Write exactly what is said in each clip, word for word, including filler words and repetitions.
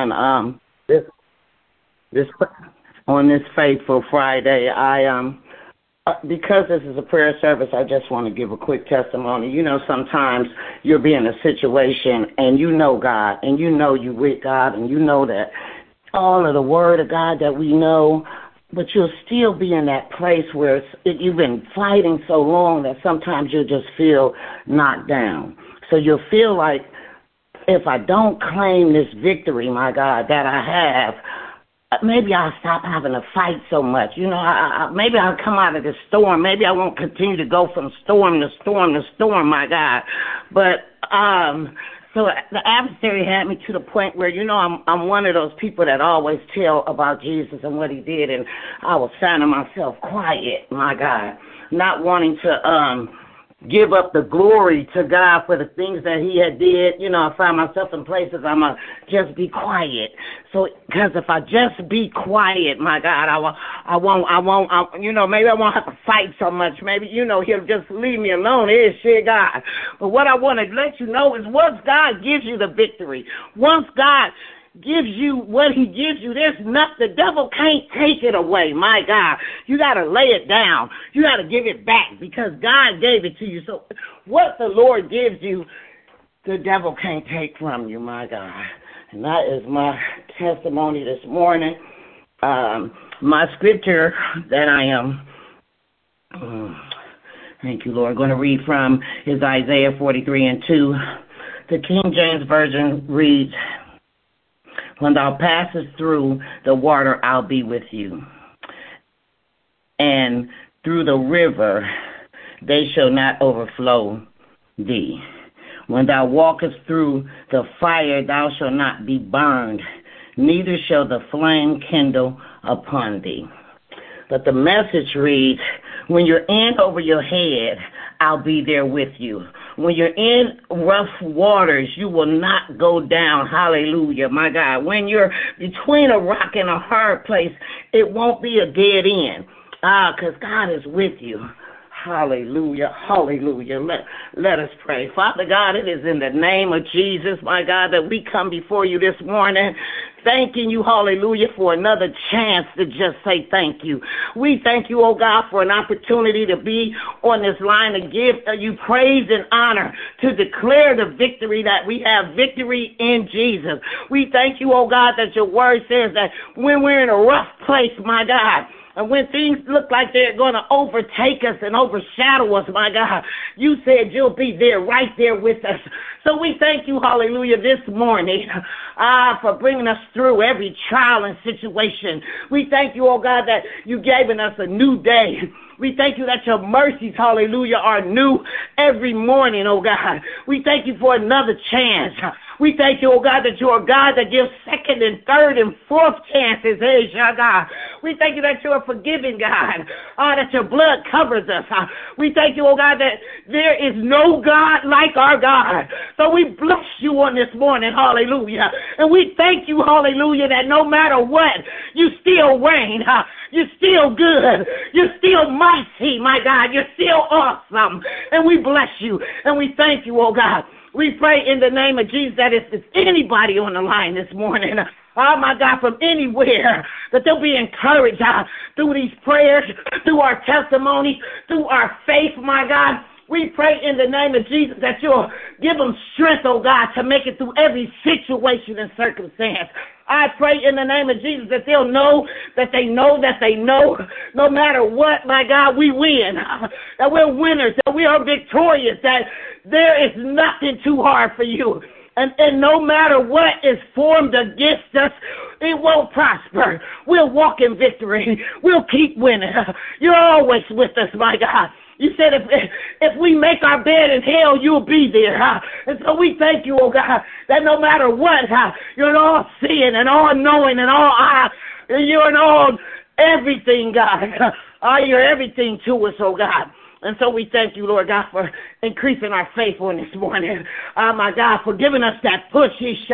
on um this this on this faithful Friday. I um uh, because this is a prayer service, I just want to give a quick testimony. You know, sometimes you'll be in a situation and you know God, and you know you with God, and you know that all of the word of God that we know, but you'll still be in that place where it's, it, you've been fighting so long that sometimes you'll just feel knocked down. So you'll feel like, if I don't claim this victory, my God, that I have, maybe I'll stop having to fight so much. You know, I, I, maybe I'll come out of this storm. Maybe I won't continue to go from storm to storm to storm, my God. But um, so the adversary had me to the point where, you know, I'm I'm one of those people that always tell about Jesus and what he did, and I was finding myself quiet, my God, not wanting to um. give up the glory to God for the things that he had did. You know, I find myself in places I'm going to just be quiet. So, because if I just be quiet, my God, I won't, I won't, I won't, I, you know, maybe I won't have to fight so much. Maybe, you know, he'll just leave me alone. It is shit, God. But what I want to let you know is once God gives you the victory, once God gives you what he gives you, there's nothing, the devil can't take it away, my God. You got to lay it down. You got to give it back because God gave it to you. So what the Lord gives you, the devil can't take from you, my God. And that is my testimony this morning. Um, my scripture that I am, um, thank you, Lord, going to read from is Isaiah forty-three and two. The King James Version reads, "When thou passest through the water, I'll be with you. And through the river, they shall not overflow thee. When thou walkest through the fire, thou shalt not be burned, neither shall the flame kindle upon thee." But the Message reads, "When you're in over your head, I'll be there with you. When you're in rough waters, you will not go down." Hallelujah, my God. When you're between a rock and a hard place, it won't be a dead end. Ah, because God is with you. Hallelujah, hallelujah. Let, let us pray. Father God, it is in the name of Jesus, my God, that we come before you this morning, thanking you, hallelujah, for another chance to just say thank you. We thank you, oh God, for an opportunity to be on this line to give you praise and honor, to declare the victory that we have, victory in Jesus. We thank you, oh God, that your word says that when we're in a rough place, my God, and when things look like they're going to overtake us and overshadow us, my God, you said you'll be there, right there with us. So we thank you, hallelujah, this morning ah, for bringing us through every trial and situation. We thank you, oh God, that you've given us a new day. We thank you that your mercies, hallelujah, are new every morning, oh God. We thank you for another chance. We thank you, oh God, that you're a God that gives second and third and fourth chances. Hey, God. We thank you that you're a forgiving God. Ah, that your blood covers us. Ah, we thank you, oh God, that there is no God like our God. So we bless you on this morning, hallelujah. And we thank you, hallelujah, that no matter what, you still reign. Ah, you're still good. You're still mighty, my God. You're still awesome. And we bless you. And we thank you, oh God. We pray in the name of Jesus that if there's anybody on the line this morning, oh my God, from anywhere, that they'll be encouraged uh, through these prayers, through our testimony, through our faith, my God. We pray in the name of Jesus that you'll give them strength, oh God, to make it through every situation and circumstance. I pray in the name of Jesus that they'll know that they know that they know no matter what, my God, we win, that we're winners, that we are victorious, that there is nothing too hard for you. And, and no matter what is formed against us, it won't prosper. We'll walk in victory. We'll keep winning. You're always with us, my God. You said if if we make our bed in hell, you'll be there. Huh? And so we thank you, oh God, that no matter what, huh, you're an all-seeing and all-knowing and all, uh, you're an all, everything, God. Uh, you're everything to us, oh God. And so we thank you, Lord God, for increasing our faith on this morning. Oh, my God, for giving us that push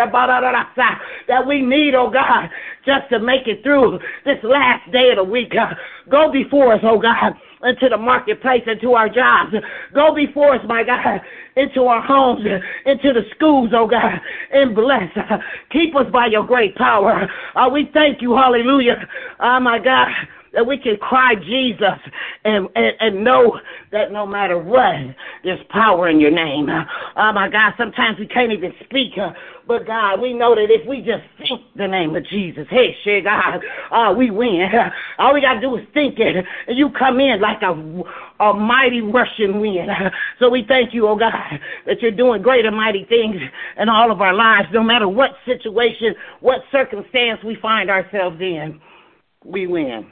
that we need, oh God, just to make it through this last day of the week. Go before us, oh God, into the marketplace, into our jobs. Go before us, my God, into our homes, into the schools, oh God, and bless. Keep us by your great power. Uh, we thank you, hallelujah. Oh, my God, that we can cry Jesus and, and, and know that no matter what, there's power in your name. Oh, my God, sometimes we can't even speak, uh, but God, we know that if we just think the name of Jesus, hey, shit, God, uh, we win. All we got to do is think it, and you come in like a, a mighty rushing wind. So we thank you, oh God, that you're doing great and mighty things in all of our lives, no matter what situation, what circumstance we find ourselves in. We win.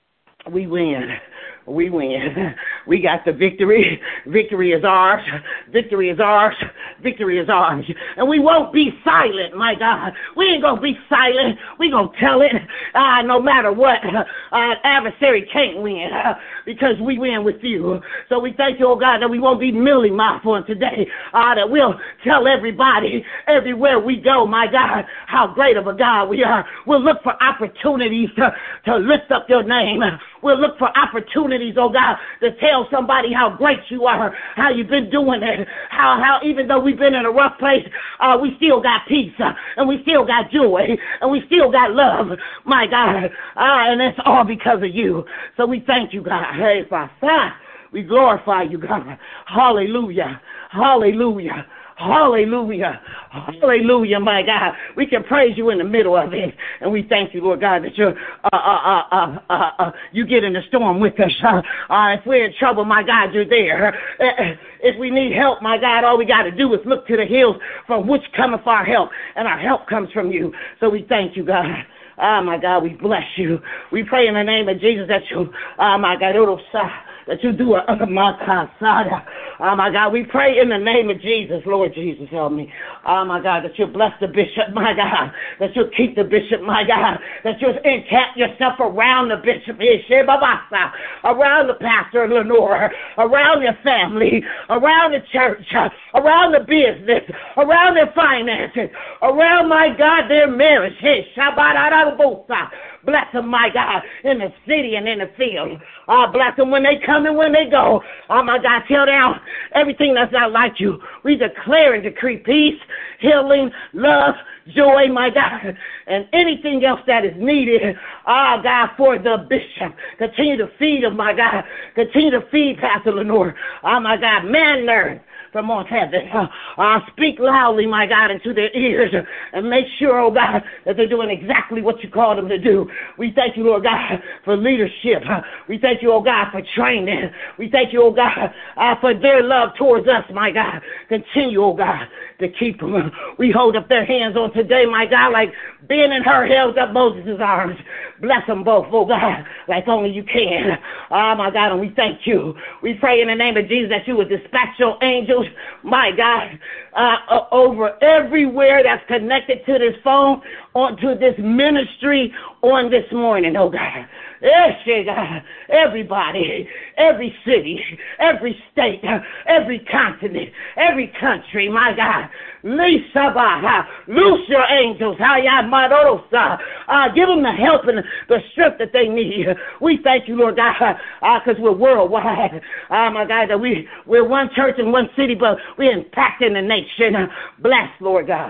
We win. We win. We got the victory. Victory is ours. Victory is ours. Victory is ours. And we won't be silent, my God. We ain't going to be silent. We going to tell it uh, no matter what. Uh, adversary can't win uh, because we win with you. So we thank you, oh God, that we won't be mealy-mouthed on today. Uh, that we'll tell everybody everywhere we go, my God, how great of a God we are. We'll look for opportunities to, to lift up your name. We'll look for opportunities, oh God, to tell somebody how great you are, how you've been doing it, how, how even though we've been in a rough place, uh, we still got peace, uh, and we still got joy, and we still got love, my God, uh, and that's all because of you. So we thank you, God. Hey, Father, we glorify you, God. Hallelujah. Hallelujah. Hallelujah. Hallelujah, my God. We can praise you in the middle of it. And we thank you, Lord God, that you're, uh, uh, uh, uh, uh, you get in the storm with us. Uh, uh, if we're in trouble, my God, you're there. Uh, if we need help, my God, all we got to do is look to the hills from which cometh our help. And our help comes from you. So we thank you, God. Ah, oh, my God, we bless you. We pray in the name of Jesus that you, ah, oh, my God, that you do a, uh, my God, oh, my God, we pray in the name of Jesus, Lord Jesus, help me. Oh, my God, that you bless the bishop, my God, that you keep the bishop, my God, that you encamp yourself around the bishop, around the pastor, Lenore, around your family, around the church, around the business, around their finances, around, my God, their marriage. Hey, Shabbat. Bless them, my God, in the city and in the field. Uh, bless them when they come and when they go. Oh, my God, tear down everything that's not like you. We declare and decree peace, healing, love, joy, my God, and anything else that is needed, oh, God, for the bishop. Continue to feed him, my God. Continue to feed Pastor Lenore. Oh, my God, man learn from on heaven. Uh, uh, speak loudly, my God, into their ears and make sure, oh God, that they're doing exactly what you called them to do. We thank you, Lord God, for leadership. Uh, we thank you, oh God, for training. We thank you, oh God, uh, for their love towards us, my God. Continue, oh God, to keep them. Uh, we hold up their hands on today, my God, like Ben and her held up Moses' arms. Bless them both, oh God, like only you can. Oh, my God, and we thank you. We pray in the name of Jesus that you would dispatch your angels, my God, uh, uh, over everywhere that's connected to this phone, onto this ministry on this morning, oh God. Yes, God. Everybody, every city, every state, every continent, every country, my God. Loose your angels. Uh, give them the help and the strength that they need. We thank you, Lord God, because uh, we're worldwide. Oh, my God, that we, we're one church in one city, but we're impacting the nation. Bless, Lord God.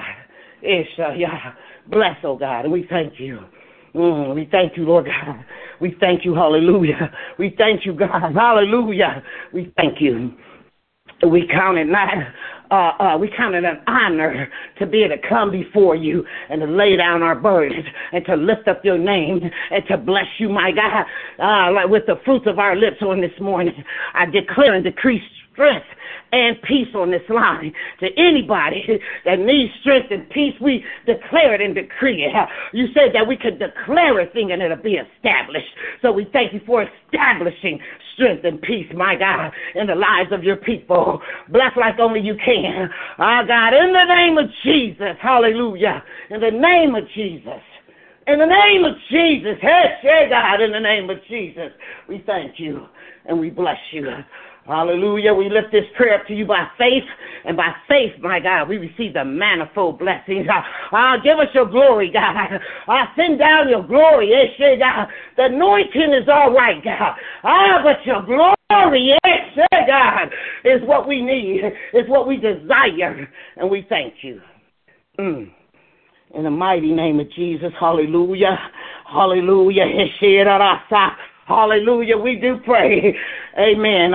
Bless, oh God, and we thank you. Mm, we thank you, Lord God. We thank you, hallelujah. We thank you, God, hallelujah. We thank you. We count it not, uh, uh, we count it an honor to be able to come before you and to lay down our burdens and to lift up your name and to bless you, my God, uh, like with the fruits of our lips on this morning. I declare and decree strength and peace on this line. To anybody that needs strength and peace, we declare it and decree it. You said that we could declare a thing and it'll be established. So we thank you for establishing strength and peace, my God, in the lives of your people. Bless like only you can. Our God, in the name of Jesus, hallelujah, in the name of Jesus. In the name of Jesus, hey, God, in the name of Jesus, we thank you and we bless you. Hallelujah. We lift this prayer up to you by faith, and by faith, my God, we receive the manifold blessings. Ah, give us your glory, God. Ah, send down your glory. Yes, God. The anointing is all right, God. Ah, but your glory, yes, God, is what we need, is what we desire, and we thank you. Mm. In the mighty name of Jesus, hallelujah, hallelujah, hallelujah, we do pray. Amen.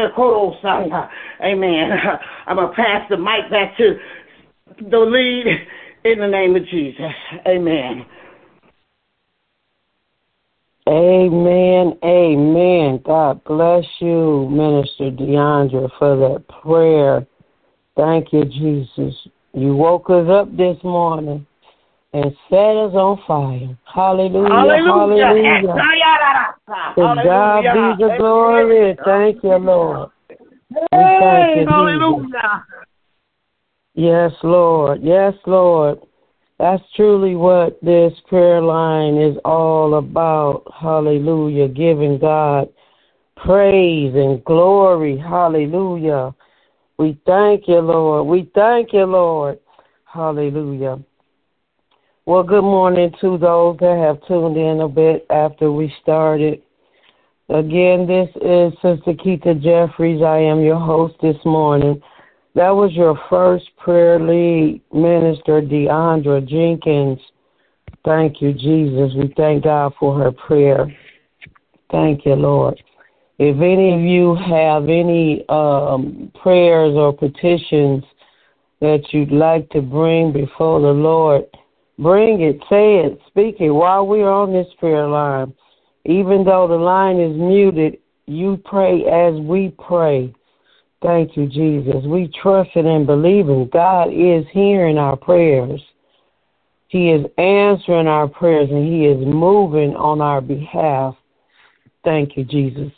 Amen. I'm going to pass the mic back to the lead in the name of Jesus. Amen. Amen. Amen. God bless you, Minister Deandra, for that prayer. Thank you, Jesus. You woke us up this morning and set us on fire. Hallelujah. Hallelujah. Hallelujah. To God be the glory. Thank you, Lord. Hey, you, hallelujah. Yes, Lord. Yes, Lord. That's truly what this prayer line is all about. Hallelujah. Giving God praise and glory. Hallelujah. We thank you, Lord. We thank you, Lord. Hallelujah. Well, good morning to those that have tuned in a bit after we started. Again, this is Sister Keita Jeffries. I am your host this morning. That was your first prayer lead, Minister Deandra Jenkins. Thank you, Jesus. We thank God for her prayer. Thank you, Lord. If any of you have any um, prayers or petitions that you'd like to bring before the Lord, bring it, say it, speak it while we're on this prayer line. Even though the line is muted, you pray as we pray. Thank you, Jesus. We trust and believe in God is hearing our prayers. He is answering our prayers, and He is moving on our behalf. Thank you, Jesus.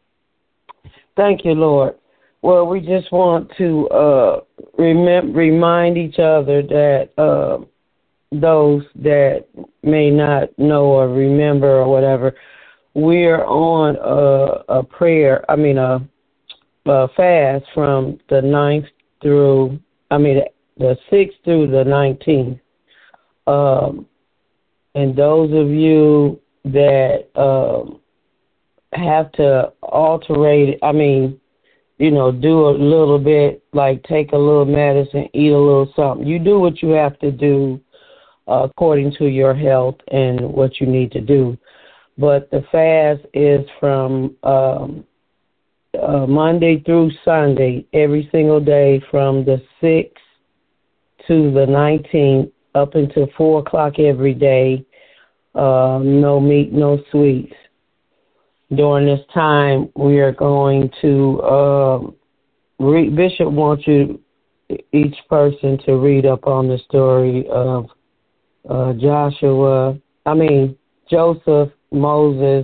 Thank you, Lord. Well, we just want to uh, rem- remind each other that uh, those that may not know or remember or whatever, we're on a, a prayer, I mean a, a fast from the ninth through, I mean the sixth through the nineteenth. Um, and those of you that um, have to alterate, I mean, you know, do a little bit, like take a little medicine, eat a little something. You do what you have to do uh, according to your health and what you need to do. But the fast is from um, uh, Monday through Sunday, every single day from the sixth to the nineteenth, up until four o'clock every day. Uh, no meat, no sweets. During this time, we are going to, uh, read, Bishop wants you, each person to read up on the story of uh, Joshua, I mean, Joseph, Moses,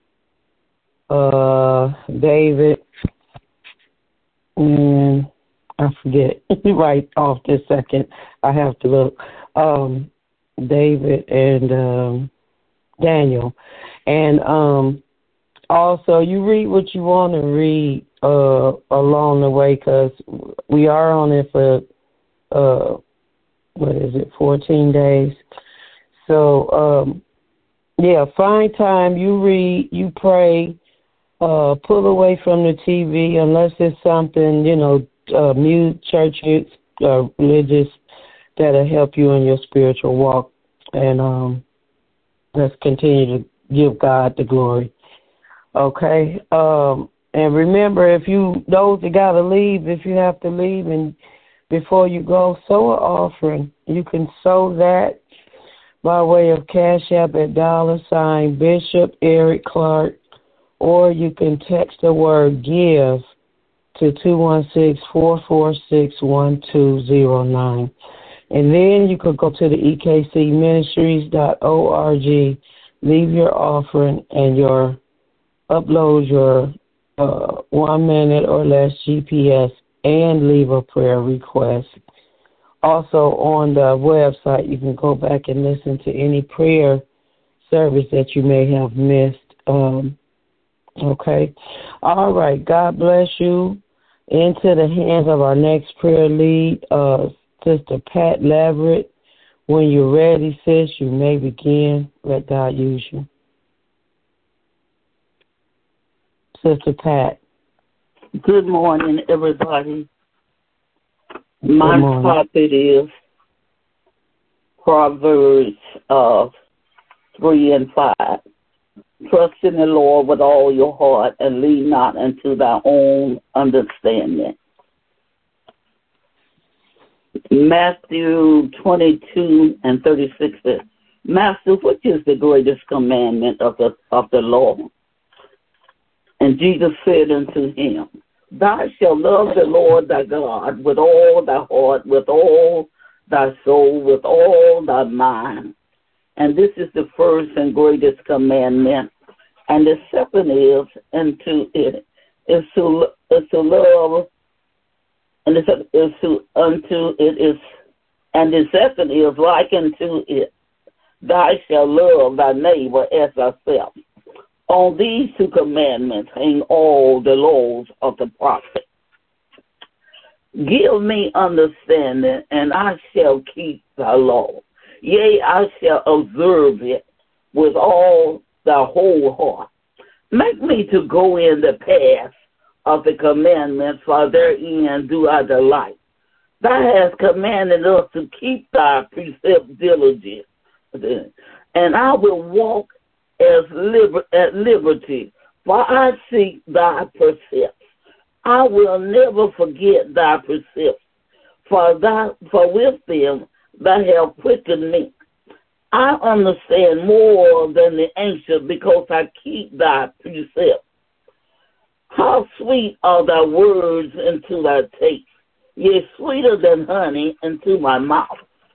uh, David, and I forget right off this second. I have to look. Um, David and um, Daniel. And um, also, you read what you want to read uh, along the way, because we are on it for, uh, what is it, fourteen days. So, um, yeah, find time, you read, you pray, uh, pull away from the T V unless it's something, you know, uh, mute, church, uh, religious, that'll help you in your spiritual walk. And um, let's continue to give God the glory. Okay? Um, and remember, if you, those that got to leave, if you have to leave and before you go, sow an offering. You can sow that by way of Cash App at dollar sign Bishop Eric Clark, or you can text the word GIVE to two one six, four four six, one two zero nine. And then you could go to the E K C ministries dot org, leave your offering, and your upload your uh, one minute or less G P S, and leave a prayer request. Also on the website, you can go back and listen to any prayer service that you may have missed. Um, Okay. All right. God bless you. Into the hands of our next prayer lead, uh, Sister Pat Leverett. When you're ready, sis, you may begin. Let God use you. Sister Pat. Good morning, everybody. Good My morning. topic is Proverbs of three and five. Trust in the Lord with all your heart and lean not unto thy own understanding. Matthew twenty-two and thirty-six says, Master, which is the greatest commandment of the of the law? And Jesus said unto him, Thou shalt love the Lord thy God with all thy heart, with all thy soul, with all thy mind. And this is the first and greatest commandment. And the second is unto it is to is to love, and the second is to unto it is, and the second is like unto it. Thou shalt love thy neighbor as thyself. On these two commandments hang all the laws of the prophet. Give me understanding, and I shall keep thy law. Yea, I shall observe it with all thy whole heart. Make me to go in the path of the commandments, for therein do I delight. Thou hast commanded us to keep thy precepts diligent, and I will walk as liber- at liberty, for I seek thy precepts. I will never forget thy precepts, for thy, for with them thou hast quickened me. I understand more than the ancient, because I keep thy precepts. How sweet are thy words into thy taste, yea, sweeter than honey into my mouth.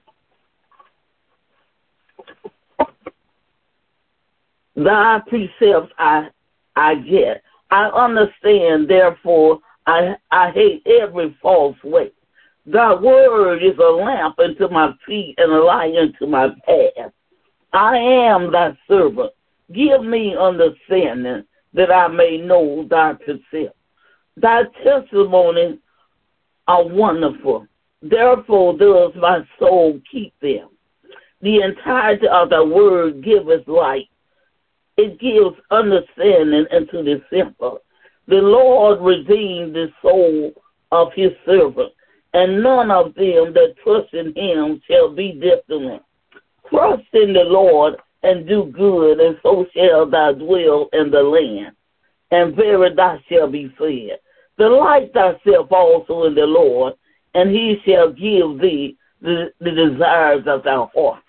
Thy precepts I I get. I understand, therefore I I hate every false way. Thy word is a lamp unto my feet and a light unto my path. I am thy servant. Give me understanding that I may know thy precepts. Thy testimonies are wonderful. Therefore does my soul keep them. The entirety of thy word giveth light. It gives understanding unto the simple. The Lord redeemed the soul of his servant, and none of them that trust in him shall be desolate. Trust in the Lord and do good, and so shall thou dwell in the land, and verily thou shalt be fed. Delight thyself also in the Lord, and he shall give thee the, the desires of thy heart.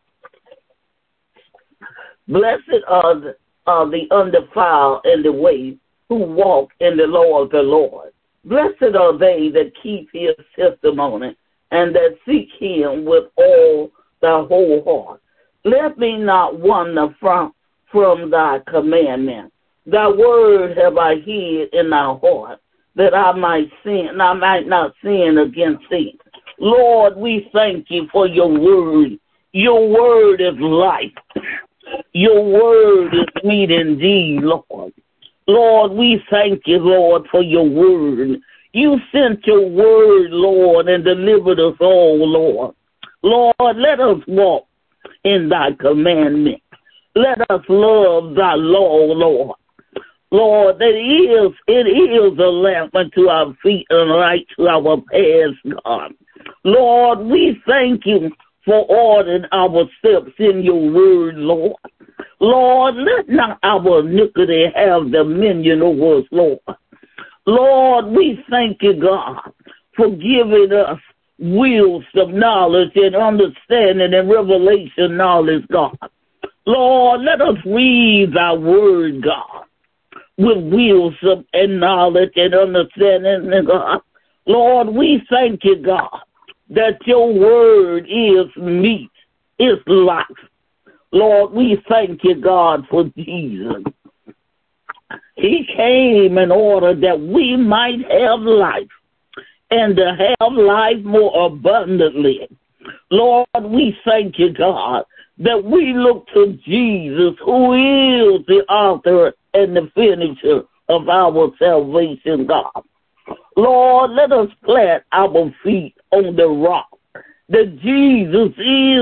Blessed are the, are the undefiled in the way, who walk in the law of the Lord. Blessed are they that keep his testimony, and that seek him with all thy whole heart. Let me not wander from, from thy commandment. Thy word have I hid in thy heart, that I might sin, I might not sin against thee. Lord, we thank you for your word. Your word is life. Your word is meat indeed, Lord. Lord, we thank you, Lord, for your word. You sent your word, Lord, and delivered us all, Lord. Lord, let us walk in thy commandment. Let us love thy law, Lord. Lord, that is, it is a lamp unto our feet and a light to our paths, God. Lord, we thank you for ordering our steps in your word, Lord. Lord, let not our iniquity have dominion over us, Lord. Lord, we thank you, God, for giving us wisdom, knowledge, and understanding and revelation knowledge, God. Lord, let us read thy word, God, with wisdom and knowledge and understanding, God. Lord, we thank you, God, that your word is meat, is life. Lord, we thank you, God, for Jesus. He came in order that we might have life, and to have life more abundantly. Lord, we thank you, God, that we look to Jesus, who is the author and the finisher of our salvation, God. Lord, let us plant our feet on the rock, that Jesus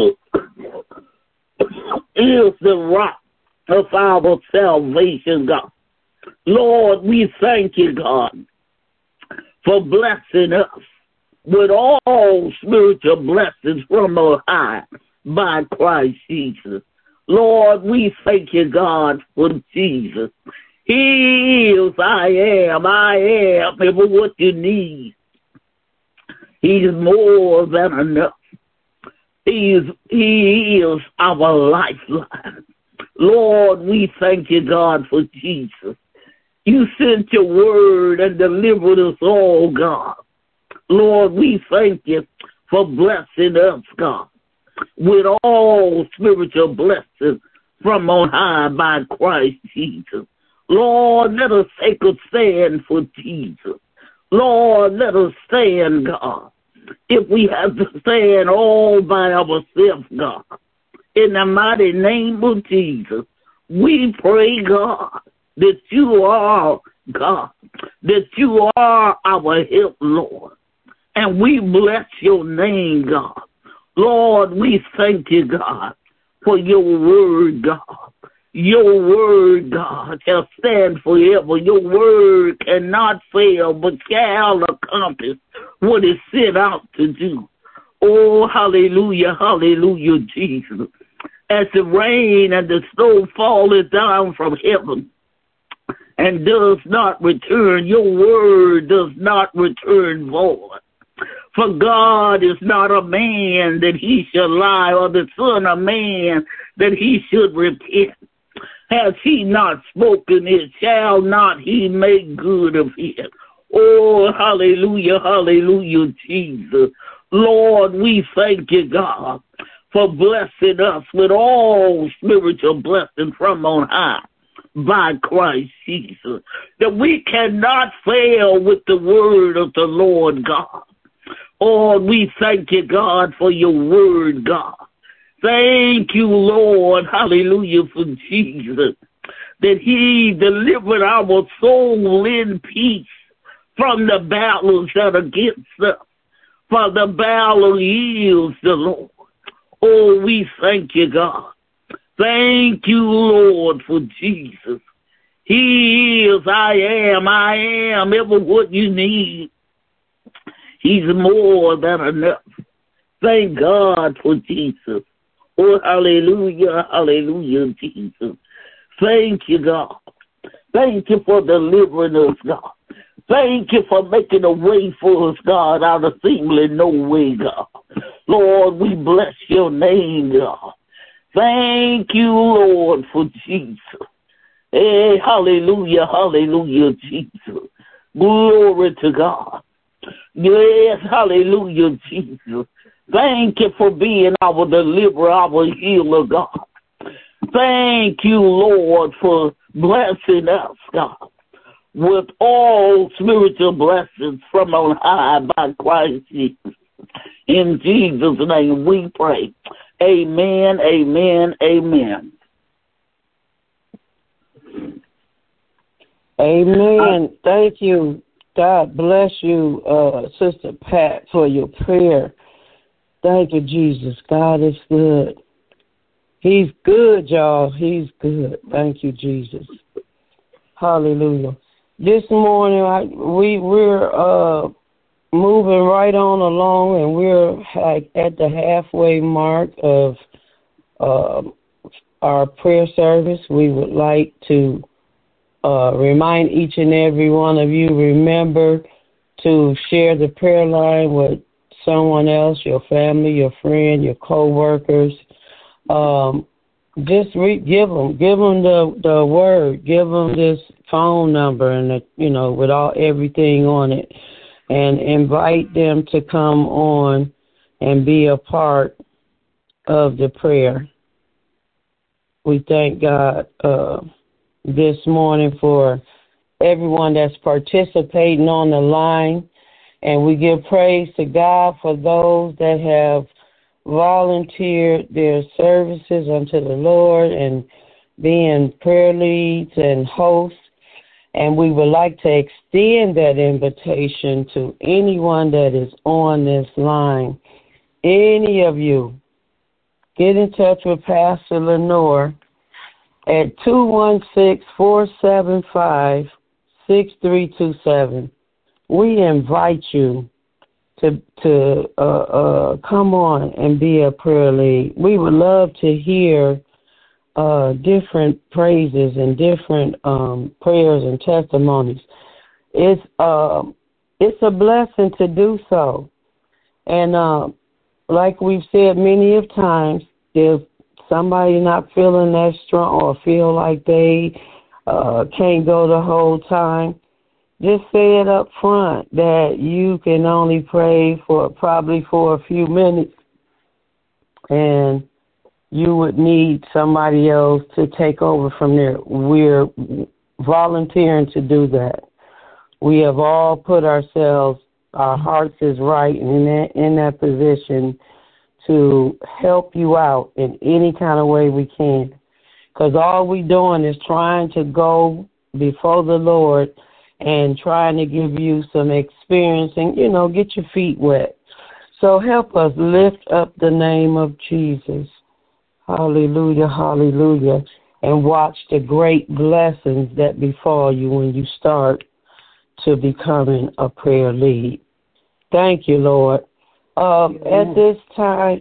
is, is the rock of our salvation, God. Lord, we thank you, God, for blessing us with all spiritual blessings from on high by Christ Jesus. Lord, we thank you, God, for Jesus. He is, I am, I am, ever what you need. He's more than enough. He is, he is our lifeline. Lord, we thank you, God, for Jesus. You sent your word and delivered us all, God. Lord, we thank you for blessing us, God, with all spiritual blessings from on high by Christ Jesus. Lord, let us take a stand for Jesus. Lord, let us stand, God. If we have to stand all by ourselves, God, in the mighty name of Jesus, we pray, God, that you are God, that you are our help, Lord. And we bless your name, God. Lord, we thank you, God, for your word, God. Your word, God, shall stand forever. Your word cannot fail, but shall accomplish what it set out to do. Oh, hallelujah, hallelujah, Jesus. As the rain and the snow falleth down from heaven and does not return, your word does not return void. For God is not a man that he shall lie, or the son of man that he should repent. Has he not spoken it, shall not he make good of it? Oh, hallelujah, hallelujah, Jesus. Lord, we thank you, God, for blessing us with all spiritual blessings from on high by Christ Jesus, that we cannot fail with the word of the Lord God. Oh, we thank you, God, for your word, God. Thank you, Lord, hallelujah, for Jesus, that he delivered our soul in peace from the battles that are against us, for the battle is the Lord. Oh, we thank you, God. Thank you, Lord, for Jesus. He is, I am, I am, ever what you need. He's more than enough. Thank God for Jesus. Oh, hallelujah, hallelujah, Jesus. Thank you, God. Thank you for delivering us, God. Thank you for making a way for us, God, out of seemingly no way, God. Lord, we bless your name, God. Thank you, Lord, for Jesus. Hey, hallelujah, hallelujah, Jesus. Glory to God. Yes, hallelujah, Jesus. Thank you for being our deliverer, our healer, God. Thank you, Lord, for blessing us, God, with all spiritual blessings from on high by Christ Jesus. In Jesus' name we pray. Amen, amen, amen. Amen. Thank you. God bless you, uh, Sister Pat, for your prayer. Thank you, Jesus. God is good. He's good, y'all. He's good. Thank you, Jesus. Hallelujah. This morning, I, we, we're uh, moving right on along, and we're at the halfway mark of uh, our prayer service. We would like to uh, remind each and every one of you, remember to share the prayer line with someone else, your family, your friend, your co-workers. Um, just re- give them, give them the, the word, give them this phone number and, the, you know, with all everything on it, and invite them to come on and be a part of the prayer. We thank God uh, this morning for everyone that's participating on the line, and we give praise to God for those that have volunteered their services unto the Lord and being prayer leads and hosts. And we would like to extend that invitation to anyone that is on this line. Any of you, get in touch with Pastor Lenore at two one six, four seven five, six three two seven. We invite you to to uh, uh, come on and be a prayer lead. We would love to hear uh, different praises and different um, prayers and testimonies. It's uh, it's a blessing to do so, and uh, like we've said many of times, if somebody not feeling that strong or feel like they uh, can't go the whole time, just say it up front that you can only pray for probably for a few minutes, and you would need somebody else to take over from there. We're volunteering to do that. We have all put ourselves, our hearts is right in that, in that position to help you out in any kind of way we can. Because all we're doing is trying to go before the Lord and trying to give you some experience and, you know, get your feet wet. So help us lift up the name of Jesus. Hallelujah, hallelujah. And watch the great blessings that befall you when you start to becoming a prayer lead. Thank you, Lord. Um, at this time,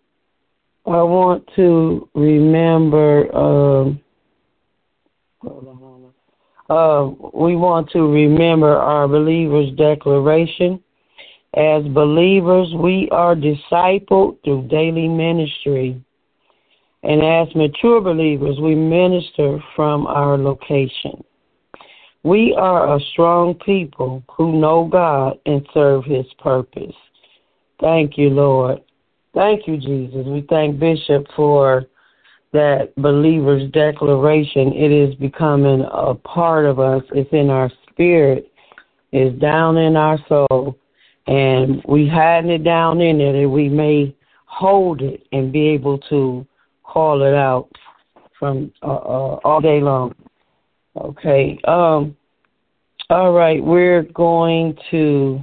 I want to remember, um, hold on, hold on. Uh, we want to remember our believers' declaration. As believers, we are discipled through daily ministry. And as mature believers, we minister from our location. We are a strong people who know God and serve His purpose. Thank you, Lord. Thank you, Jesus. We thank Bishop for that believer's declaration. It is becoming a part of us. It's in our spirit. It's down in our soul. And we hiding it down in it, and we may hold it and be able to call it out from uh, uh, all day long. Okay. Um. All right. We're going to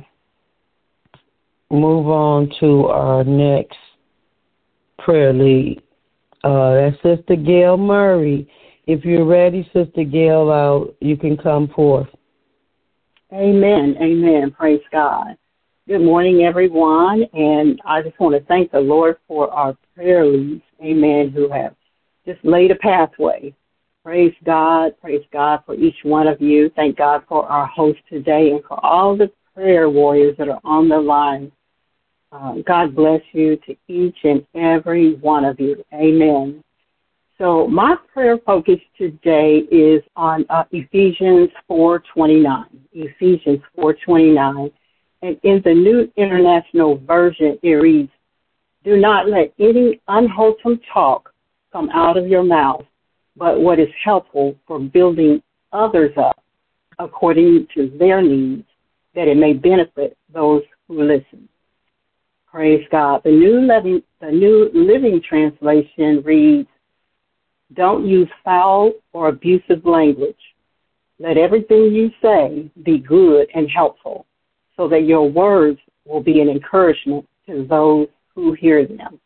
move on to our next prayer lead. Uh, that's Sister Gail Murray. If you're ready, Sister Gail, uh, you can come forth. Amen. Amen. Praise God. Good morning, everyone. And I just want to thank the Lord for our prayer leads, amen, who have just laid a pathway. Praise God. Praise God for each one of you. Thank God for our host today and for all the prayer warriors that are on the line. Uh, God bless you to each and every one of you. Amen. So my prayer focus today is on uh, Ephesians four twenty-nine. Ephesians four twenty-nine. And in the New International Version, it reads, "Do not let any unwholesome talk come out of your mouth, but what is helpful for building others up according to their needs, that it may benefit those who listen." Praise God. The New Living, the New Living Translation reads, "Don't use foul or abusive language. Let everything you say be good and helpful, so that your words will be an encouragement to those who hear them."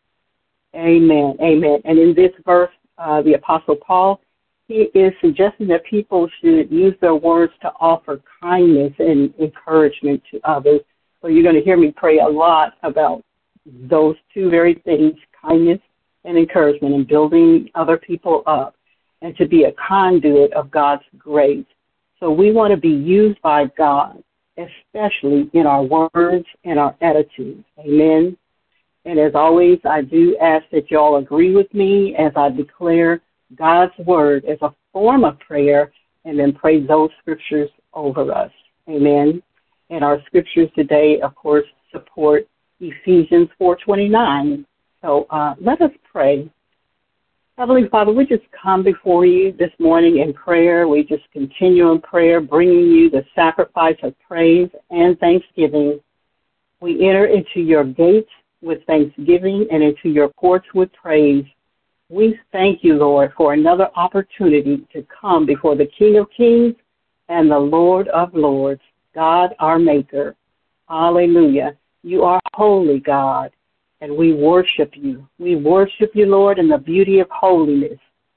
Amen. Amen. And in this verse, uh, the Apostle Paul, he is suggesting that people should use their words to offer kindness and encouragement to others. So you're going to hear me pray a lot about those two very things, kindness and encouragement, and building other people up, and to be a conduit of God's grace. So we want to be used by God, especially in our words and our attitudes. Amen. And as always, I do ask that you all agree with me as I declare God's word as a form of prayer, and then pray those scriptures over us. Amen. And our scriptures today, of course, support Ephesians four twenty-nine. So uh, let us pray. Heavenly Father, we just come before you this morning in prayer. We just continue in prayer, bringing you the sacrifice of praise and thanksgiving. We enter into your gates with thanksgiving and into your courts with praise. We thank you, Lord, for another opportunity to come before the King of Kings and the Lord of Lords, God our Maker. Hallelujah. You are holy, God, and we worship you. We worship you, Lord, in the beauty of holiness.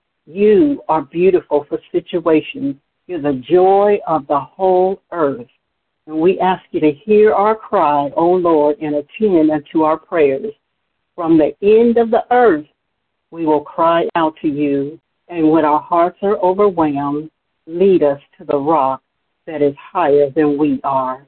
You are beautiful for situations. You're the joy of the whole earth. And we ask you to hear our cry, O Lord, and attend unto our prayers. From the end of the earth, we will cry out to you. And when our hearts are overwhelmed, lead us to the rock that is higher than we are.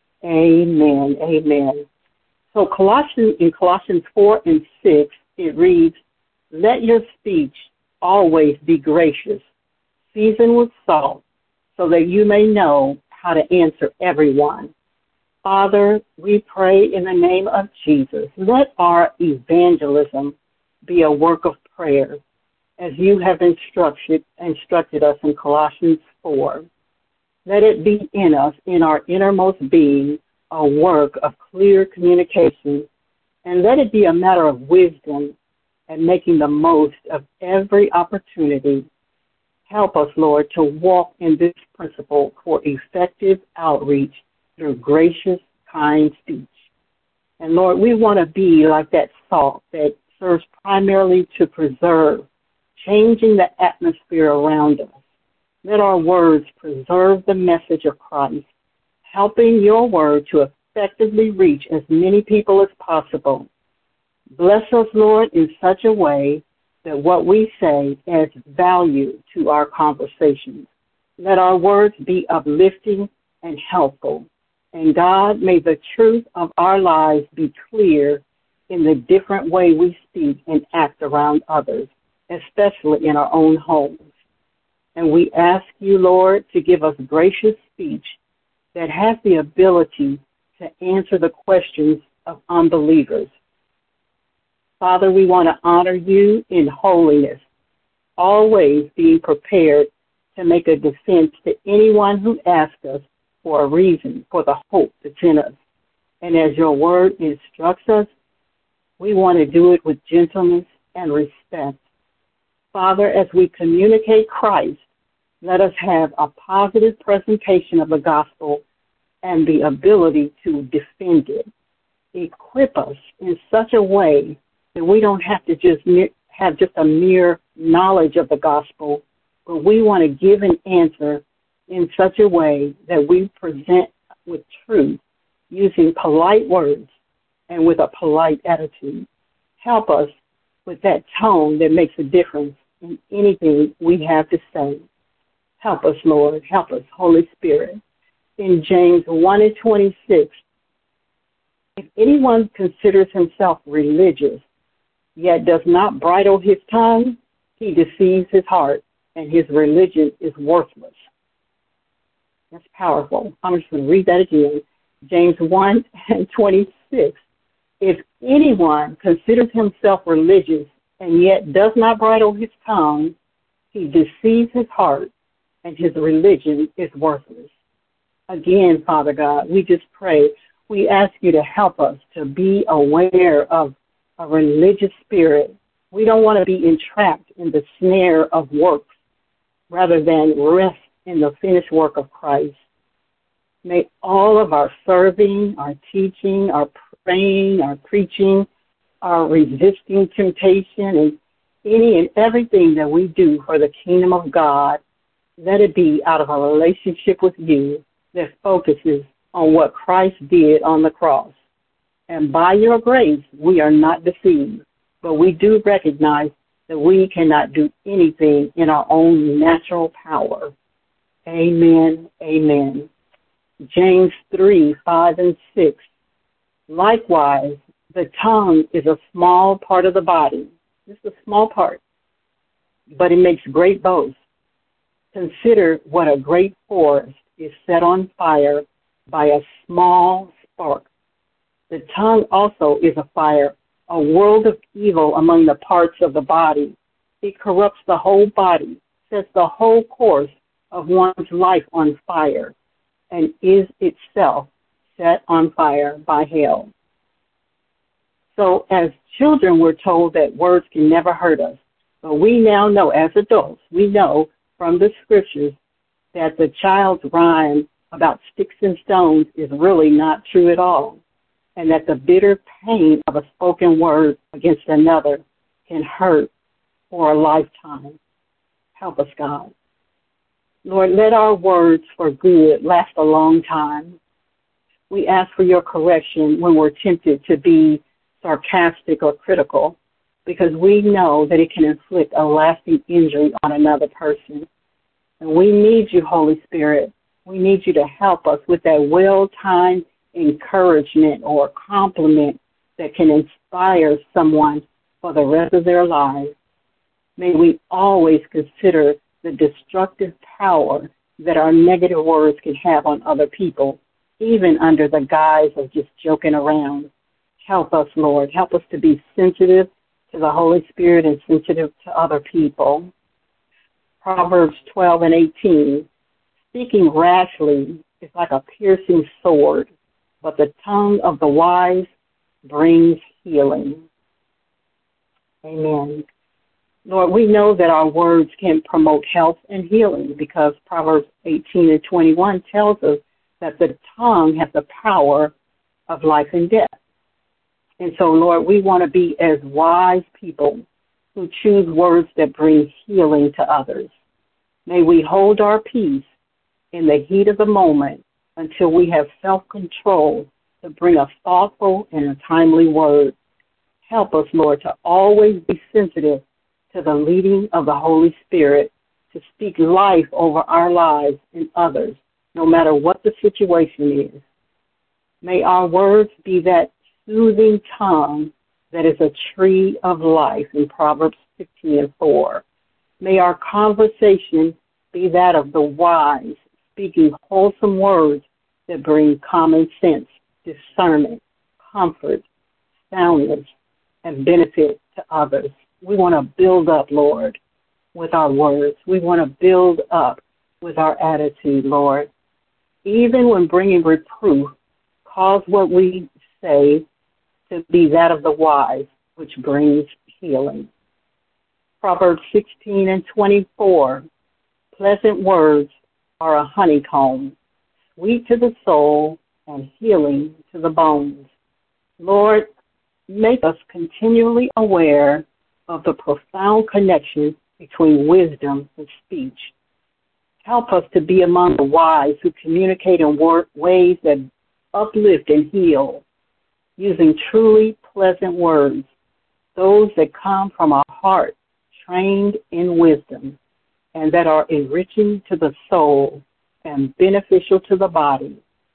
Amen. Amen. So Colossians, in Colossians four and six, it reads, let your speech always be gracious, seasoned with salt, so that you may know how to answer everyone. Father, we pray in the name of Jesus, let our evangelism be a work of prayer, as you have instructed, instructed us in Colossians four. Let it be in us, in our innermost being, a work of clear communication, and let it be a matter of wisdom and making the most of every opportunity. Help us, Lord, to walk in this principle for effective outreach through gracious, kind speech. And Lord, we want to be like that salt that serves primarily to preserve, changing the atmosphere around us. Let our words preserve the message of Christ, helping your word to effectively reach as many people as possible. Bless us, Lord, in such a way that what we say adds value to our conversations. Let our words be uplifting and helpful. And God, may the truth of our lives be clear in the different way we speak and act around others, especially in our own homes. And we ask you, Lord, to give us gracious speech that has the ability to answer the questions of unbelievers. Father, we want to honor you in holiness, always being prepared to make a defense to anyone who asks us for a reason for the hope that's in us. And as your word instructs us, we want to do it with gentleness and respect. Father, as we communicate Christ, let us have a positive presentation of the gospel and the ability to defend it. Equip us in such a way that we don't have to just have just a mere knowledge of the gospel, but we want to give an answer in such a way that we present with truth, using polite words and with a polite attitude. Help us with that tone that makes a difference in anything we have to say. Help us, Lord. Help us, Holy Spirit. In James one and twenty-six, if anyone considers himself religious, yet does not bridle his tongue, he deceives his heart, and his religion is worthless. That's powerful. I'm just going to read that again. James one and twenty-six. If anyone considers himself religious and yet does not bridle his tongue, he deceives his heart, and his religion is worthless. Again, Father God, we just pray. We ask you to help us to be aware of a religious spirit. We don't want to be entrapped in the snare of works rather than rest in the finished work of Christ. May all of our serving, our teaching, our praying, our preaching, our resisting temptation, and any and everything that we do for the kingdom of God, let it be out of a relationship with you that focuses on what Christ did on the cross. And by your grace, we are not deceived, but we do recognize that we cannot do anything in our own natural power. Amen, amen. James three, five, and six. Likewise, the tongue is a small part of the body, just a small part, but it makes great boast. Consider what a great forest is set on fire by a small spark. The tongue also is a fire, a world of evil among the parts of the body. It corrupts the whole body, sets the whole course of one's life on fire, and is itself set on fire by hell. So as children, we're told that words can never hurt us. But we now know, as adults, we know from the scriptures that the child's rhyme about sticks and stones is really not true at all, and that the bitter pain of a spoken word against another can hurt for a lifetime. Help us, God. Lord, let our words for good last a long time. We ask for your correction when we're tempted to be sarcastic or critical, because we know that it can inflict a lasting injury on another person. And we need you, Holy Spirit. We need you to help us with that well-timed encouragement or compliment that can inspire someone for the rest of their lives. May we always consider the destructive power that our negative words can have on other people, even under the guise of just joking around. Help us, Lord. Help us to be sensitive to the Holy Spirit and sensitive to other people. Proverbs twelve and eighteen, speaking rashly is like a piercing sword, but the tongue of the wise brings healing. Amen. Lord, we know that our words can promote health and healing because Proverbs eighteen and twenty-one tells us that the tongue has the power of life and death. And so, Lord, we want to be as wise people who choose words that bring healing to others. May we hold our peace in the heat of the moment until we have self-control to bring a thoughtful and a timely word. Help us, Lord, to always be sensitive to the leading of the Holy Spirit, to speak life over our lives and others, no matter what the situation is. May our words be that soothing tongue that is a tree of life in Proverbs fifteen and four. May our conversation be that of the wise, speaking wholesome words that bring common sense, discernment, comfort, soundness, and benefit to others. We want to build up, Lord, with our words. We want to build up with our attitude, Lord. Even when bringing reproof, cause what we say to be that of the wise, which brings healing. Proverbs sixteen and twenty-four, pleasant words are a honeycomb, sweet to the soul and healing to the bones. Lord, make us continually aware of the profound connection between wisdom and speech. Help us to be among the wise who communicate in ways that uplift and heal, using truly pleasant words, those that come from a heart trained in wisdom and that are enriching to the soul and beneficial to the body.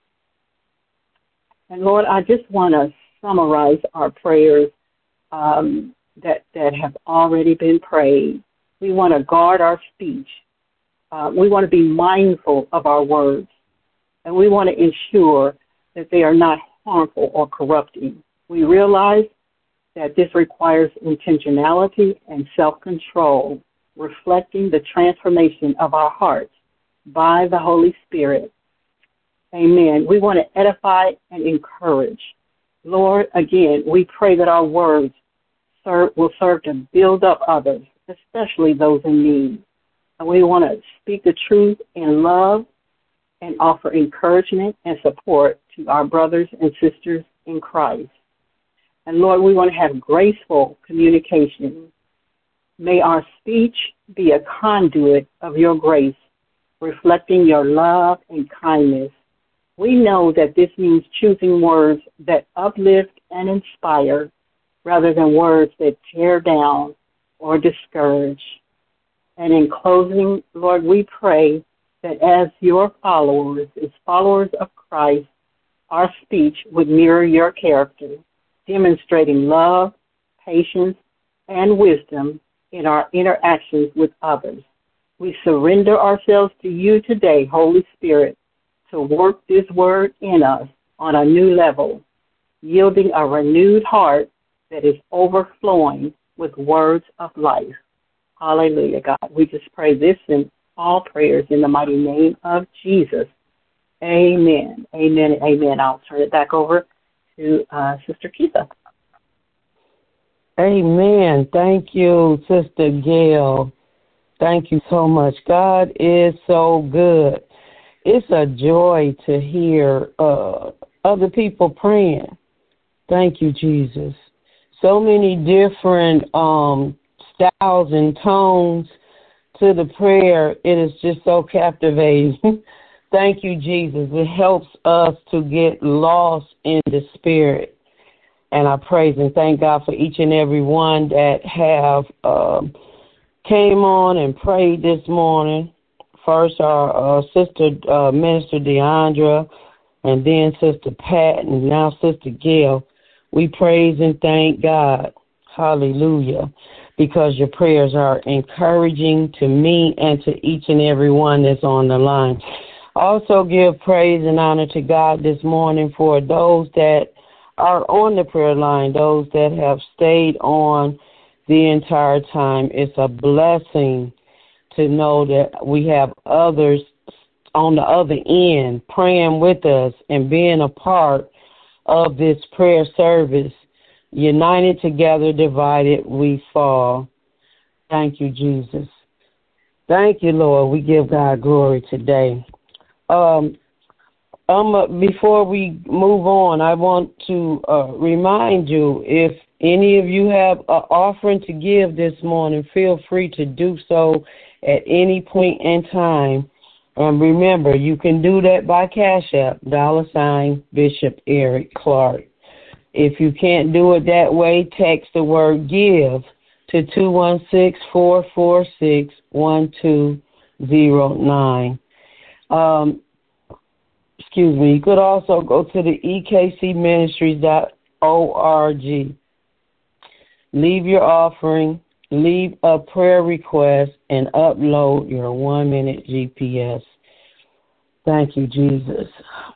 And Lord, I just want to summarize our prayers um, that, that have already been prayed. We want to guard our speech. Uh, we want to be mindful of our words. And we want to ensure that they are not harmful or corrupting. We realize that this requires intentionality and self-control, reflecting the transformation of our hearts by the Holy Spirit. Amen. We want to edify and encourage. Lord, again, we pray that our words serve, will serve to build up others, especially those in need. And we want to speak the truth in love and offer encouragement and support to our brothers and sisters in Christ. And Lord, we want to have graceful communication. May our speech be a conduit of your grace, reflecting your love and kindness. We know that this means choosing words that uplift and inspire rather than words that tear down or discourage. And in closing, Lord, we pray that as your followers, as followers of Christ, our speech would mirror your character, demonstrating love, patience, and wisdom in our interactions with others. We surrender ourselves to you today, Holy Spirit, to work this word in us on a new level, yielding a renewed heart that is overflowing with words of life. Hallelujah, God. We just pray this in all prayers in the mighty name of Jesus. Amen. Amen. Amen. I'll turn it back over to uh, Sister Keitha. Amen. Thank you, Sister Gail. Thank you so much. God is so good. It's a joy to hear uh, other people praying. Thank you, Jesus. So many different um, styles and tones to the prayer. It is just so captivating. Thank you, Jesus. It helps us to get lost in the spirit. And I praise and thank God for each and every one that have uh, came on and prayed this morning. First, our uh, sister, uh, Minister Deandra, and then Sister Pat, and now Sister Gail. We praise and thank God. Hallelujah. Because your prayers are encouraging to me and to each and every one that's on the line. Also give praise and honor to God this morning for those that are on the prayer line, those that have stayed on the entire time. It's a blessing to know that we have others on the other end praying with us and being a part of this prayer service. United together, divided, we fall. Thank you, Jesus. Thank you, Lord. We give God glory today. Um, um, uh, before we move on, I want to uh, remind you, if any of you have an offering to give this morning, feel free to do so at any point in time. And remember, you can do that by Cash App, dollar sign Bishop Eric Clark. If you can't do it that way, text the word GIVE to two one six, four four six, one two zero nine. Um, excuse me. You could also go to the e k c ministries dot org. Leave your offering, leave a prayer request, and upload your one-minute G P S. Thank you, Jesus.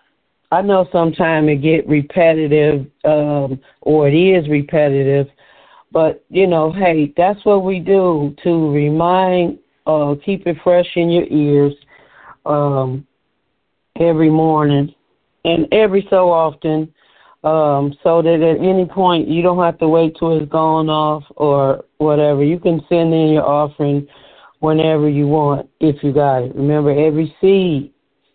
I know sometimes it get repetitive, um, or it is repetitive, but, you know, hey, that's what we do to remind, uh, keep it fresh in your ears um, every morning and every so often, um, so that at any point you don't have to wait till it's gone off or whatever. You can send in your offering whenever you want if you got it. Remember, every seed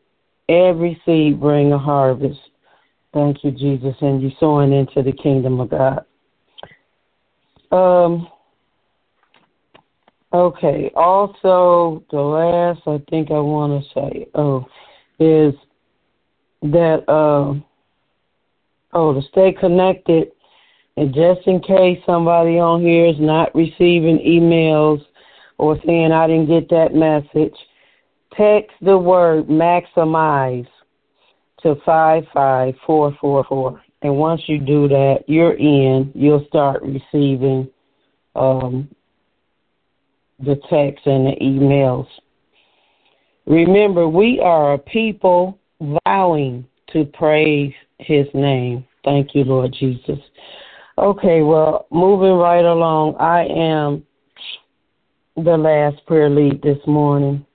Every seed bring a harvest. Thank you, Jesus. And you're sowing into the kingdom of God. Um. Okay. Also, the last I think I want to say, oh, is that, uh, oh, to stay connected, and just in case somebody on here is not receiving emails or saying I didn't get that message, text the word maximize to five five four four four. And once you do that, you're in. You'll start receiving um, the texts and the emails. Remember, we are a people vowing to praise his name. Thank you, Lord Jesus. Okay, well, moving right along, I am the last prayer lead this morning.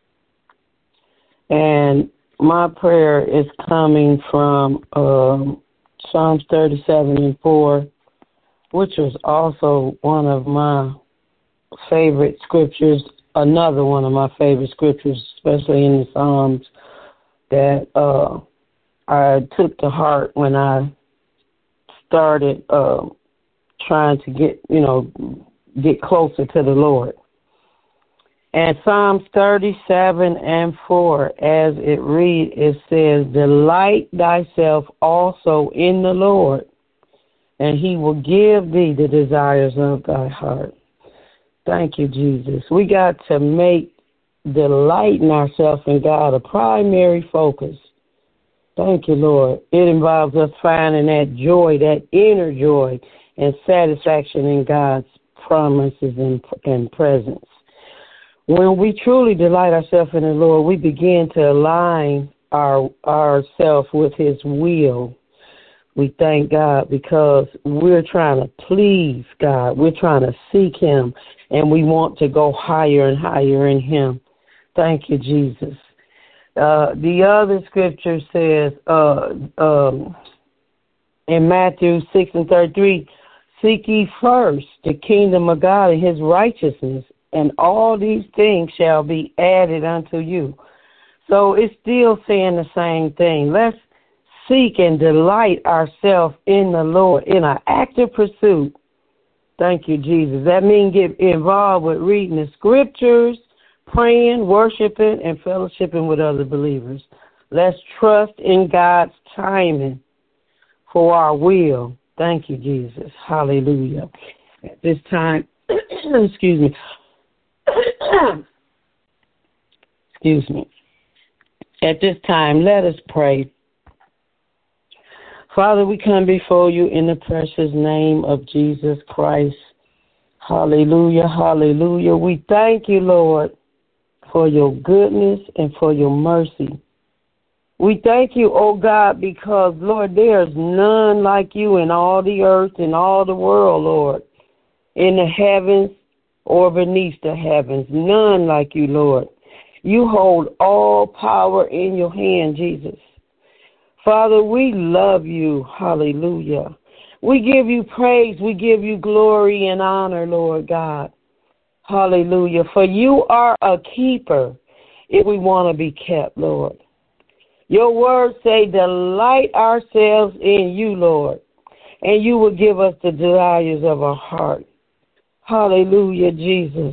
And my prayer is coming from um, Psalms thirty-seven and four, which was also one of my favorite scriptures, another one of my favorite scriptures, especially in the Psalms, that uh, I took to heart when I started uh, trying to get, you know, get closer to the Lord. And Psalms thirty-seven and four, as it reads, it says, delight thyself also in the Lord, and he will give thee the desires of thy heart. Thank you, Jesus. We got to make delighting ourselves in God a primary focus. Thank you, Lord. It involves us finding that joy, that inner joy and satisfaction in God's promises and, and presence. When we truly delight ourselves in the Lord, we begin to align our ourselves with his will. We thank God because we're trying to please God. We're trying to seek him, and we want to go higher and higher in him. Thank you, Jesus. Uh, the other scripture says uh, um, in Matthew six and thirty-three, Seek ye first the kingdom of God and his righteousness, and all these things shall be added unto you. So it's still saying the same thing. Let's seek and delight ourselves in the Lord in an active pursuit. Thank you, Jesus. That means get involved with reading the scriptures, praying, worshiping, and fellowshipping with other believers. Let's trust in God's timing for our will. Thank you, Jesus. Hallelujah. At this time, excuse me. excuse me. At this time, let us pray. Father, we come before you in the precious name of Jesus Christ. Hallelujah, hallelujah. We thank you, Lord, for your goodness and for your mercy. We thank you, oh God, because, Lord, there's none like you in all the earth and all the world, Lord, in the heavens or beneath the heavens. None like you, Lord. You hold all power in your hand, Jesus. Father, we love you. Hallelujah. We give you praise. We give you glory and honor, Lord God. Hallelujah. For you are a keeper if we want to be kept, Lord. Your words say, delight ourselves in you, Lord, and you will give us the desires of our heart. Hallelujah, Jesus.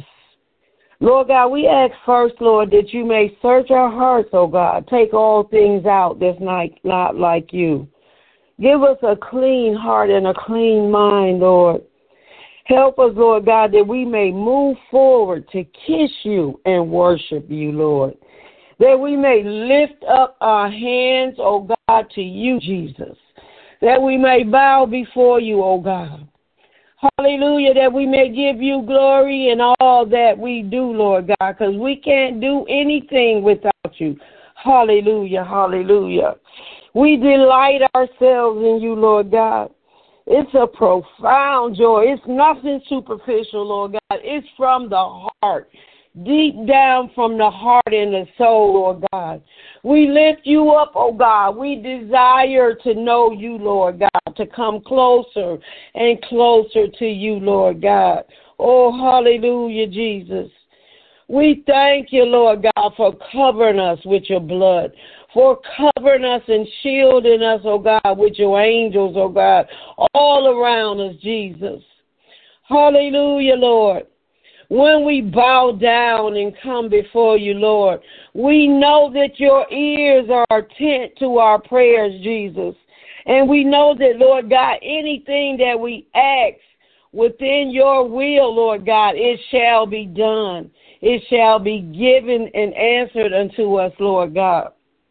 Lord God, we ask first, Lord, that you may search our hearts, oh God. Take all things out that's not, not like you. Give us a clean heart and a clean mind, Lord. Help us, Lord God, that we may move forward to kiss you and worship you, Lord. That we may lift up our hands, oh God, to you, Jesus. That we may bow before you, oh God. Hallelujah, that we may give you glory in all that we do, Lord God, because we can't do anything without you. Hallelujah, hallelujah. We delight ourselves in you, Lord God. It's a profound joy. It's nothing superficial, Lord God. It's from the heart, deep down from the heart and the soul, Lord God. We lift you up, oh God. We desire to know you, Lord God, to come closer and closer to you, Lord God. Oh, hallelujah, Jesus. We thank you, Lord God, for covering us with your blood, for covering us and shielding us, oh God, with your angels, oh God, all around us, Jesus. Hallelujah, Lord. When we bow down and come before you, Lord, we know that your ears are attent to our prayers, Jesus. And we know that, Lord God, anything that we ask within your will, Lord God, it shall be done. It shall be given and answered unto us, Lord God.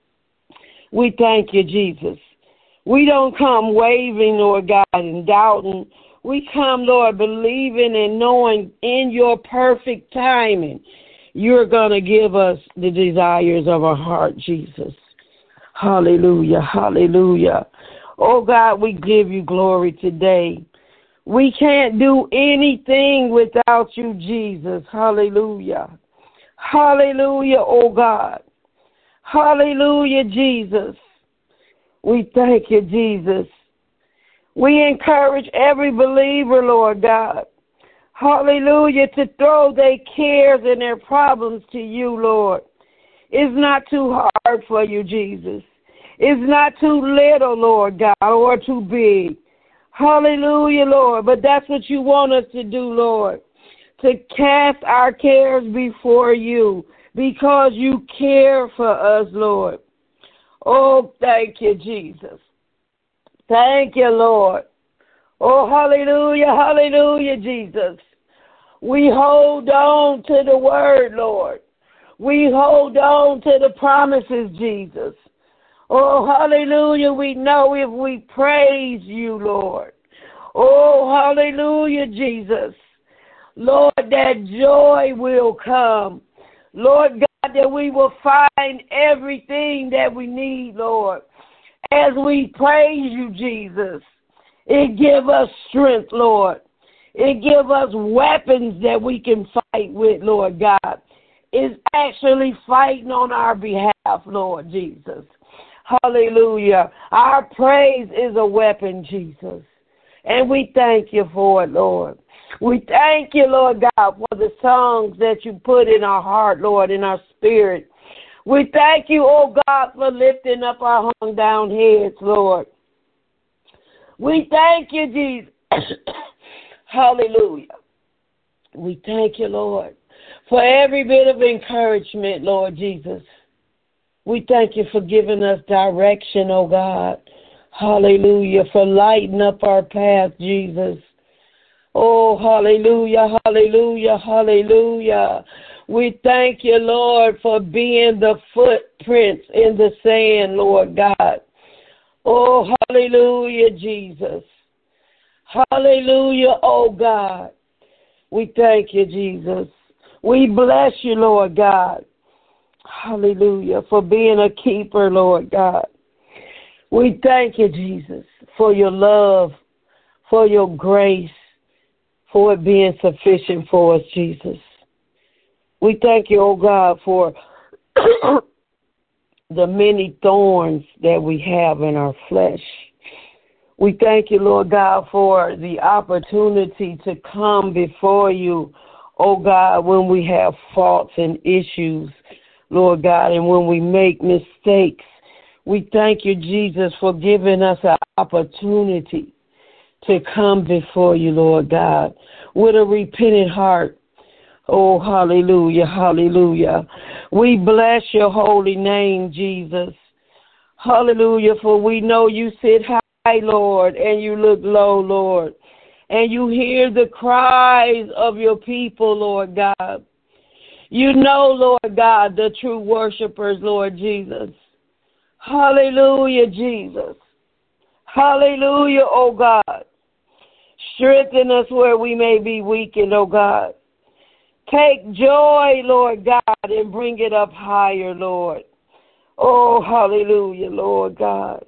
We thank you, Jesus. We don't come wavering, Lord God, and doubting. We come, Lord, believing and knowing in your perfect timing, you're going to give us the desires of our heart, Jesus. Hallelujah, hallelujah. Oh, God, we give you glory today. We can't do anything without you, Jesus. Hallelujah. Hallelujah, oh, God. Hallelujah, Jesus. We thank you, Jesus. We encourage every believer, Lord God, hallelujah, to throw their cares and their problems to you, Lord. It's not too hard for you, Jesus. It's not too little, Lord God, or too big. Hallelujah, Lord. But that's what you want us to do, Lord, to cast our cares before you because you care for us, Lord. Oh, thank you, Jesus. Thank you, Lord. Oh, hallelujah, hallelujah, Jesus. We hold on to the word, Lord. We hold on to the promises, Jesus. Oh, hallelujah, we know if we praise you, Lord. Oh, hallelujah, Jesus. Lord, that joy will come. Lord God, that we will find everything that we need, Lord. As we praise you, Jesus, it give us strength, Lord. It give us weapons that we can fight with, Lord God. It's actually fighting on our behalf, Lord Jesus. Hallelujah. Our praise is a weapon, Jesus. And we thank you for it, Lord. We thank you, Lord God, for the songs that you put in our heart, Lord, in our spirit. We thank you, oh God, for lifting up our hung down heads, Lord. We thank you, Jesus. Hallelujah. We thank you, Lord, for every bit of encouragement, Lord Jesus. We thank you for giving us direction, oh God. Hallelujah, for lighting up our path, Jesus. Oh, hallelujah, hallelujah, hallelujah. We thank you, Lord, for being the footprints in the sand, Lord God. Oh, hallelujah, Jesus. Hallelujah, oh God. We thank you, Jesus. We bless you, Lord God. Hallelujah, for being a keeper, Lord God. We thank you, Jesus, for your love, for your grace, for it being sufficient for us, Jesus. We thank you, oh God, for the many thorns that we have in our flesh. We thank you, Lord God, for the opportunity to come before you, oh God, when we have faults and issues, Lord God, and when we make mistakes. We thank you, Jesus, for giving us an opportunity to come before you, Lord God, with a repentant heart. Oh, hallelujah, hallelujah. We bless your holy name, Jesus. Hallelujah, for we know you sit high, Lord, and you look low, Lord. And you hear the cries of your people, Lord God. You know, Lord God, the true worshipers, Lord Jesus. Hallelujah, Jesus. Hallelujah, oh God. Strengthen us where we may be weakened, oh God. Take joy, Lord God, and bring it up higher, Lord. Oh, hallelujah, Lord God.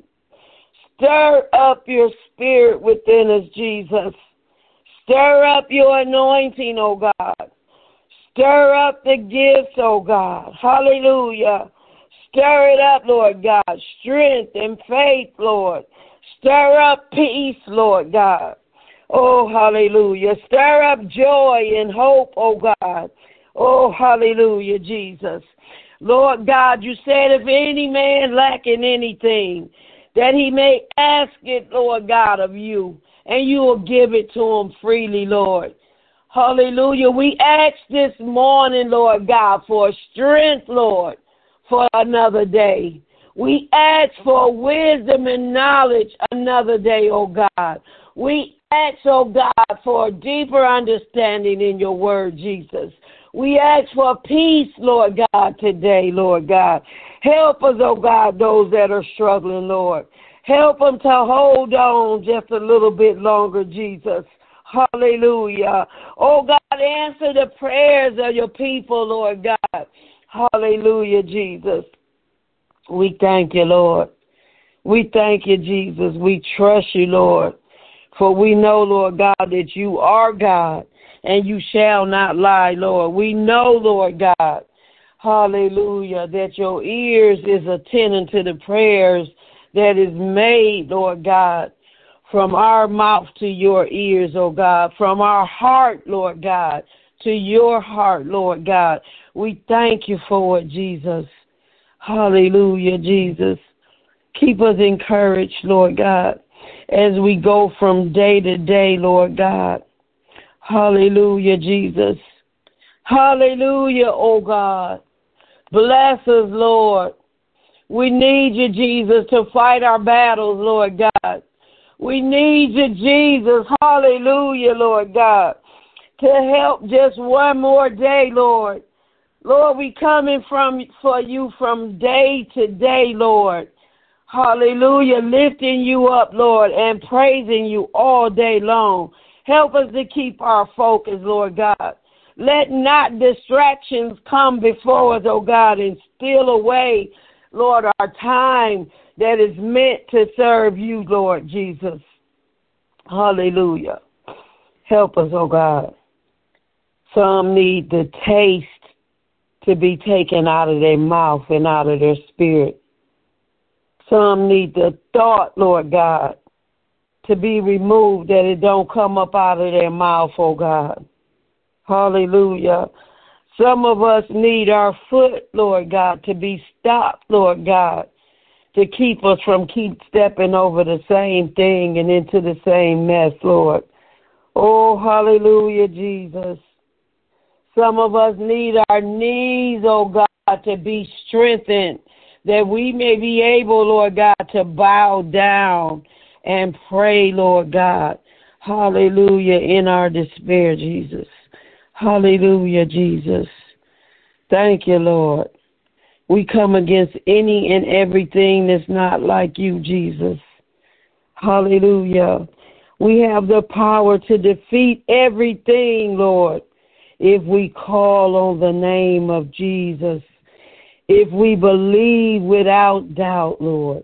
Stir up your spirit within us, Jesus. Stir up your anointing, oh God. Stir up the gifts, oh God. Hallelujah. Stir it up, Lord God. Strength and faith, Lord. Stir up peace, Lord God. Oh, hallelujah. Stir up joy and hope, oh God. Oh, hallelujah, Jesus. Lord God, you said if any man lacking anything, that he may ask it, Lord God, of you, and you will give it to him freely, Lord. Hallelujah. We ask this morning, Lord God, for strength, Lord, for another day. We ask for wisdom and knowledge another day, oh God. We ask, oh God, for a deeper understanding in your word, Jesus. We ask for peace, Lord God, today, Lord God. Help us, oh God, those that are struggling, Lord. Help them to hold on just a little bit longer, Jesus. Hallelujah. Oh God, answer the prayers of your people, Lord God. Hallelujah, Jesus. We thank you, Lord. We thank you, Jesus. We trust you, Lord. For we know, Lord God, that you are God and you shall not lie, Lord. We know, Lord God, hallelujah, that your ears is attending to the prayers that is made, Lord God, from our mouth to your ears, oh God, from our heart, Lord God, to your heart, Lord God. We thank you for it, Jesus. Hallelujah, Jesus. Keep us encouraged, Lord God, as we go from day to day, Lord God. Hallelujah, Jesus. Hallelujah, oh God. Bless us, Lord. We need you, Jesus, to fight our battles, Lord God. We need you, Jesus. Hallelujah, Lord God, to help just one more day, Lord. Lord, we coming from for you from day to day, Lord. Hallelujah, lifting you up, Lord, and praising you all day long. Help us to keep our focus, Lord God. Let not distractions come before us, oh God, and steal away, Lord, our time that is meant to serve you, Lord Jesus. Hallelujah. Help us, oh God. Some need the taste to be taken out of their mouth and out of their spirit. Some need the thought, Lord God, to be removed, that it don't come up out of their mouth, oh God. Hallelujah. Some of us need our foot, Lord God, to be stopped, Lord God, to keep us from keep stepping over the same thing and into the same mess, Lord. Oh, hallelujah, Jesus. Some of us need our knees, oh God, to be strengthened, that we may be able, Lord God, to bow down and pray, Lord God. Hallelujah, in our despair, Jesus. Hallelujah, Jesus. Thank you, Lord. We come against any and everything that's not like you, Jesus. Hallelujah. We have the power to defeat everything, Lord, if we call on the name of Jesus, if we believe without doubt, Lord.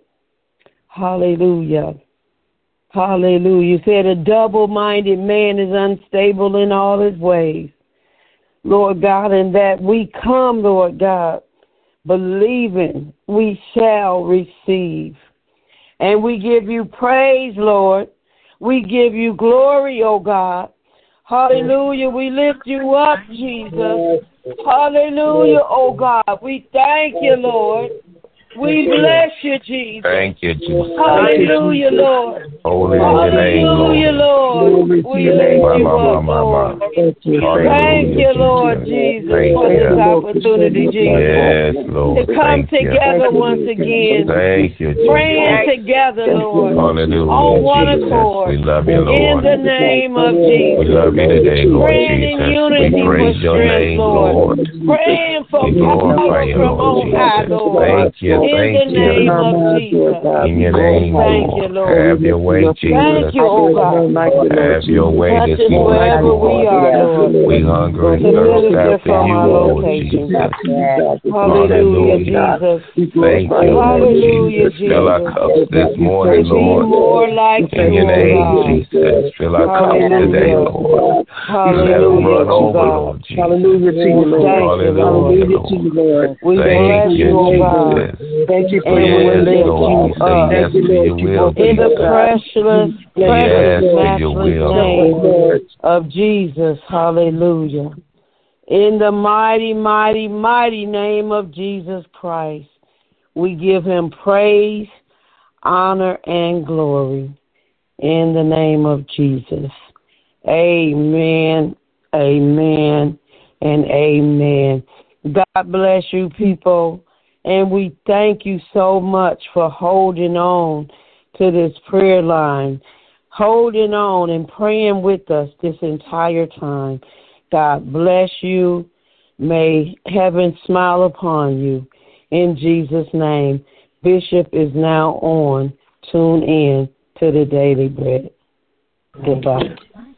Hallelujah. Hallelujah. You said a double-minded man is unstable in all his ways, Lord God, and that we come, Lord God, believing we shall receive. And we give you praise, Lord. We give you glory, oh God. Hallelujah. We lift you up, Jesus. Hallelujah, oh God. We thank you, Lord. We bless you, Jesus. Thank you, Jesus. Hallelujah, Lord. Holy is your name, Hallelujah, Lord. We lift you up, Lord. Thank you, Lord Jesus, for this opportunity, Jesus. Yes, Lord. To come Thank you. together once again. Thank you, Jesus. Praying together, Lord. Hallelujah. On one Jesus. accord. We love you, In Lord. the name of We Jesus. love you today, Lord Praying in Jesus. unity We for praise your strength, name, Lord. Lord. Praying for We glorify power you, from Lord on high, Jesus. Lord. Thank you, In the thank name you. of Jesus. In your name, Thank you, Lord. Lord. Have your way, Jesus. Thank you, oh God. Have your way Touch this us morning, wherever we Lord. are, Lord. We hunger and To thirst minister after from you, our Lord location. Jesus. Hallelujah, Hallelujah. Jesus. Thank you, Lord Hallelujah, Jesus. Fill our Jesus. cups this To morning, be Lord. more like In you, your oh name, God. Jesus. Fill our cups today, Hallelujah. Lord. Let them Hallelujah, run oh over, God. Lord Jesus. Hallelujah to you, Lord. Thank you, Lord. Hallelujah, Lord. We Thank bless you, you, oh God. Jesus. Thank you for And your we Yes, word, lift Lord Lord. you We God. say up. yes Thank you, to your Lord. You will, woke us In the up, Jesus. God. precious, Yes precious, to your matchless will, name Lord. of Jesus. Hallelujah. In the mighty, mighty, mighty name of Jesus Christ, we give him praise, honor, and glory. In the name of Jesus. Amen, amen, and amen. God bless you, people. And we thank you so much for holding on to this prayer line, holding on and praying with us this entire time. God bless you. May heaven smile upon you. In Jesus' name, Bishop is now on. Tune in to the Daily Bread. Goodbye.